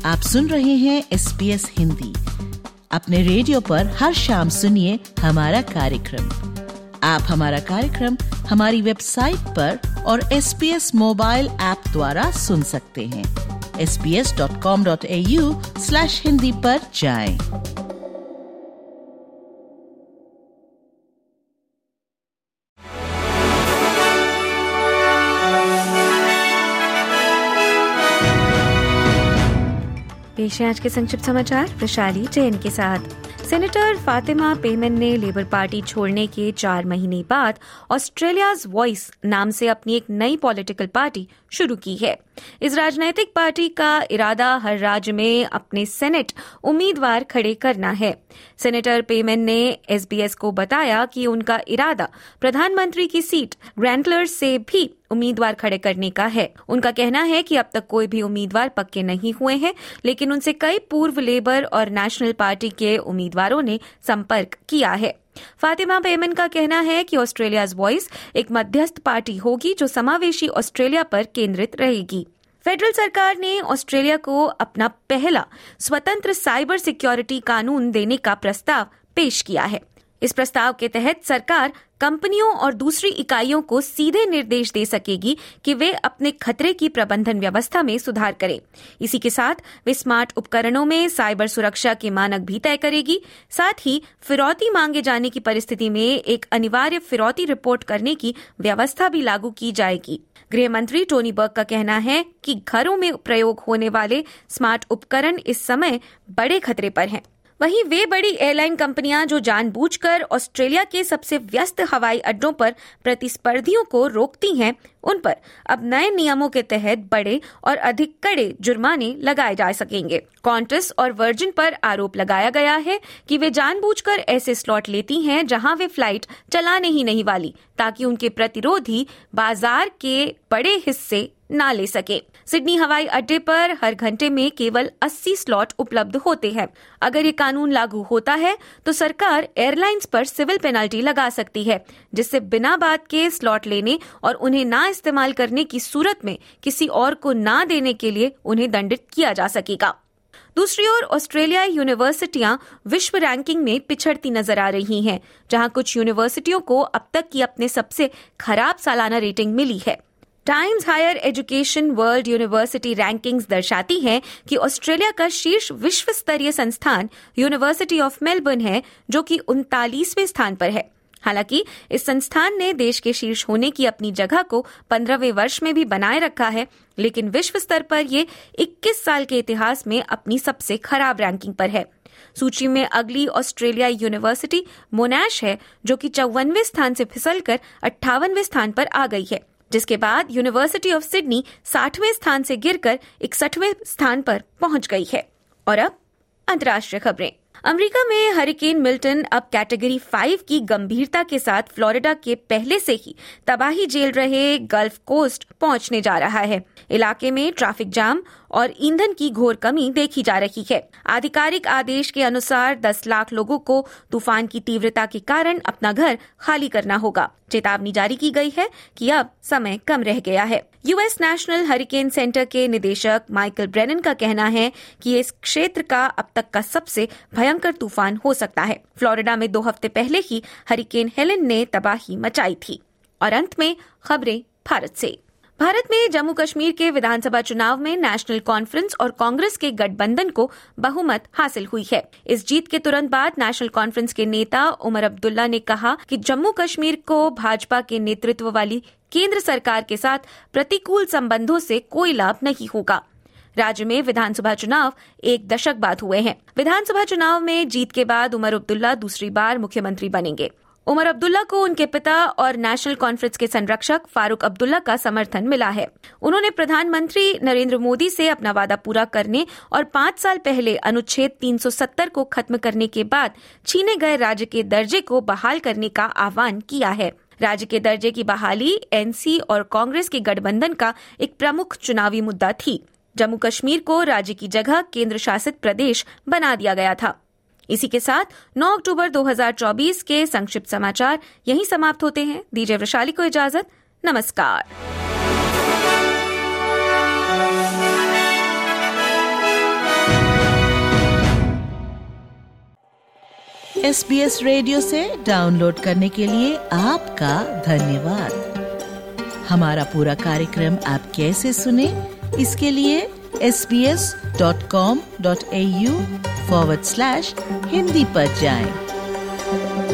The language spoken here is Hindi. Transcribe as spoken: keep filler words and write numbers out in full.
आप सुन रहे हैं एस बी एस हिंदी। अपने रेडियो पर हर शाम सुनिए हमारा कार्यक्रम। आप हमारा कार्यक्रम हमारी वेबसाइट पर और S B S mobile app द्वारा सुन सकते हैं। S B S dot com dot A U slash Hindi पर जाएं। पेश है आज के संक्षिप्त समाचार वैशाली जैन के साथ। सेनेटर फातिमा पेमन ने लेबर पार्टी छोड़ने के चार महीने बाद ऑस्ट्रेलियाज वॉइस नाम से अपनी एक नई पॉलिटिकल पार्टी शुरू की है। इस राजनीतिक पार्टी का इरादा हर राज्य में अपने सेनेट उम्मीदवार खड़े करना है। सेनेटर पेमन ने एस बी एस को बताया कि उनका इरादा प्रधानमंत्री की सीट ग्रैंडलर से भी उम्मीदवार खड़े करने का है। उनका कहना है कि अब तक कोई भी उम्मीदवार पक्के नहीं हुए हैं, लेकिन उनसे कई पूर्व लेबर और नेशनल पार्टी के उम्मीदवारों ने संपर्क किया है। फातिमा पेमन का कहना है कि ऑस्ट्रेलियाज वॉइस एक मध्यस्थ पार्टी होगी जो समावेशी ऑस्ट्रेलिया पर केंद्रित रहेगी। फेडरल सरकार ने ऑस्ट्रेलिया को अपना पहला स्वतंत्र साइबर सिक्योरिटी कानून देने का प्रस्ताव पेश किया है। इस प्रस्ताव के तहत सरकार कंपनियों और दूसरी इकाइयों को सीधे निर्देश दे सकेगी कि वे अपने खतरे की प्रबंधन व्यवस्था में सुधार करें। इसी के साथ वे स्मार्ट उपकरणों में साइबर सुरक्षा के मानक भी तय करेगी। साथ ही फिरौती मांगे जाने की परिस्थिति में एक अनिवार्य फिरौती रिपोर्ट करने की व्यवस्था भी लागू की जाएगी। गृह मंत्री टोनी बर्ग का कहना है कि घरों में प्रयोग होने वाले स्मार्ट उपकरण इस समय बड़े खतरे पर हैं। वहीं वे बड़ी एयरलाइन कंपनियां जो जानबूझकर ऑस्ट्रेलिया के सबसे व्यस्त हवाई अड्डों पर प्रतिस्पर्धियों को रोकती हैं, उन पर अब नए नियमों के तहत बड़े और अधिक कड़े जुर्माने लगाए जा सकेंगे। क्वांटस और वर्जिन पर आरोप लगाया गया है कि वे जानबूझकर ऐसे स्लॉट लेती हैं जहां वे फ्लाइट चलाने ही नहीं वाली, ताकि उनके प्रतिरोधी बाजार के बड़े हिस्से ना ले सके। सिडनी हवाई अड्डे पर हर घंटे में केवल अस्सी स्लॉट उपलब्ध होते हैं। अगर ये कानून लागू होता है तो सरकार एयरलाइंस पर सिविल पेनल्टी लगा सकती है, जिससे बिना बात के स्लॉट लेने और उन्हें ना इस्तेमाल करने की सूरत में किसी और को ना देने के लिए उन्हें दंडित किया जा सकेगा। दूसरी ओर ऑस्ट्रेलियाई यूनिवर्सिटियां विश्व रैंकिंग में पिछड़ती नजर आ रही हैं, जहां कुछ यूनिवर्सिटियों को अब तक की अपने सबसे खराब सालाना रेटिंग मिली है। Times Higher Education World University Rankings दर्शाती है कि ऑस्ट्रेलिया का शीर्ष विश्व स्तरीय संस्थान यूनिवर्सिटी ऑफ मेलबर्न है, जो कि उनतालीसवें स्थान पर है। हालांकि इस संस्थान ने देश के शीर्ष होने की अपनी जगह को पंद्रहवें वर्ष में भी बनाए रखा है, लेकिन विश्व स्तर पर ये इक्कीस साल के इतिहास में अपनी सबसे खराब रैंकिंग पर है। सूची में अगली ऑस्ट्रेलियाई यूनिवर्सिटी मोनाश है, जो कि चौवनवें स्थान से फिसलकर अट्ठावनवें स्थान पर आ गई है, जिसके बाद यूनिवर्सिटी ऑफ सिडनी साठवें स्थान से गिरकर इकसठवें स्थान पर पहुंच गई है। और अब अंतर्राष्ट्रीय खबरें। अमेरिका में हरिकेन मिल्टन अब कैटेगरी फाइव की गंभीरता के साथ फ्लोरिडा के पहले से ही तबाही झेल रहे गल्फ कोस्ट पहुंचने जा रहा है। इलाके में ट्रैफिक जाम और ईंधन की घोर कमी देखी जा रही है। आधिकारिक आदेश के अनुसार दस लाख लोगों को तूफान की तीव्रता के कारण अपना घर खाली करना होगा। चेतावनी जारी की गई है कि अब समय कम रह गया है। यूएस नेशनल हरिकेन सेंटर के निदेशक माइकल ब्रेनन का कहना है कि इस क्षेत्र का अब तक का सबसे भयंकर तूफान हो सकता है। फ्लोरिडा में दो हफ्ते पहले ही हरिकेन हेलेन ने तबाही मचाई थी। और अंत में खबरें भारत से। भारत में जम्मू कश्मीर के विधानसभा चुनाव में नेशनल कॉन्फ्रेंस और कांग्रेस के गठबंधन को बहुमत हासिल हुई है। इस जीत के तुरंत बाद नेशनल कॉन्फ्रेंस के नेता उमर अब्दुल्ला ने कहा कि जम्मू कश्मीर को भाजपा के नेतृत्व वाली केंद्र सरकार के साथ प्रतिकूल संबंधों से कोई लाभ नहीं होगा। राज्य में विधानसभा चुनाव एक दशक बाद हुए हैं। विधानसभा चुनाव में जीत के बाद उमर अब्दुल्ला दूसरी बार मुख्यमंत्री बनेंगे। उमर अब्दुल्ला को उनके पिता और नेशनल कॉन्फ्रेंस के संरक्षक फारूक अब्दुल्ला का समर्थन मिला है। उन्होंने प्रधानमंत्री नरेंद्र मोदी से अपना वादा पूरा करने और पांच साल पहले अनुच्छेद तीन सौ सत्तर को खत्म करने के बाद छीने गए राज्य के दर्जे को बहाल करने का आह्वान किया है। राज्य के दर्जे की बहाली एनसी और कांग्रेस के गठबंधन का एक प्रमुख चुनावी मुद्दा थी। जम्मू कश्मीर को राज्य की जगह केंद्र शासित प्रदेश बना दिया गया था। इसी के साथ नौ अक्टूबर दो हज़ार चौबीस के संक्षिप्त समाचार यहीं समाप्त होते हैं। दीजिए वैशाली को इजाजत। नमस्कार। एस बी एस रेडियो से डाउनलोड करने के लिए आपका धन्यवाद। हमारा पूरा कार्यक्रम आप कैसे सुने, इसके लिए S B S dot com dot A U forward slash Hindi पर जाएं।